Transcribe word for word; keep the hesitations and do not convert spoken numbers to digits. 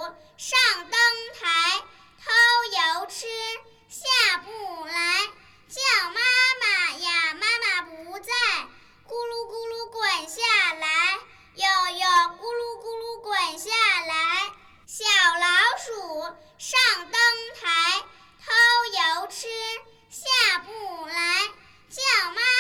上灯台，偷油吃，下不来，叫妈妈呀，妈妈不在，咕噜咕噜滚下来，哟哟咕噜咕噜滚下来。小老鼠上灯台，偷油吃，下不来，叫妈